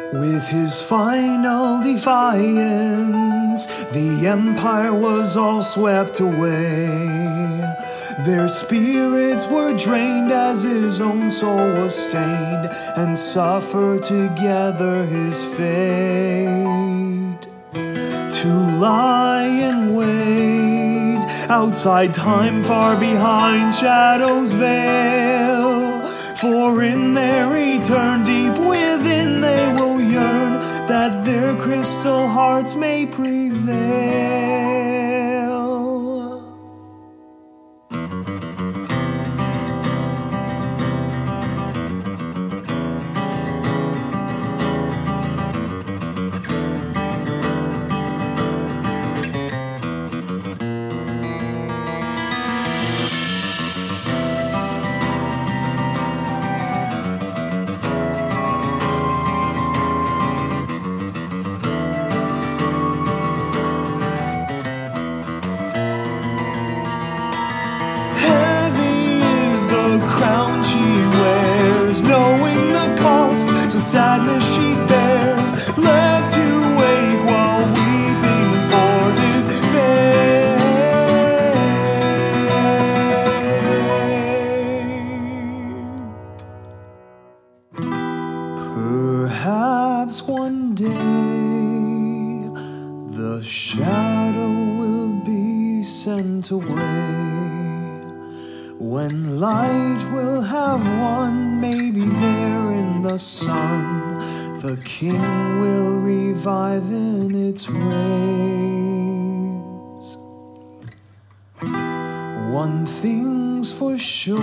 With his final defiance, the empire was all swept away. Their spirits were drained as his own soul was stained, and suffered together his fate. To lie and wait outside time, far behind shadows veil. For in their return, deep within they will yearn, that their crystal hearts may prevail. Crown she wears, knowing the cost, the sadness she bears, left to wake while weeping for his fate. Perhaps one day the shadow will be sent away, when light will have won, maybe there in the sun, the king will revive in its rays. One thing's for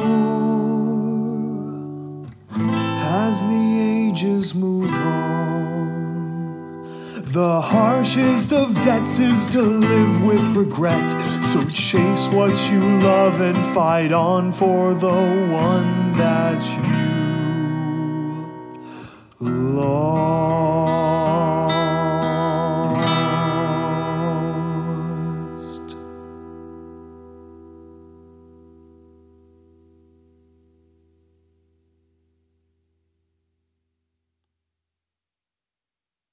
sure, as the ages move on, the harshest of debts is to live with regret. So chase what you love and fight on for the one that you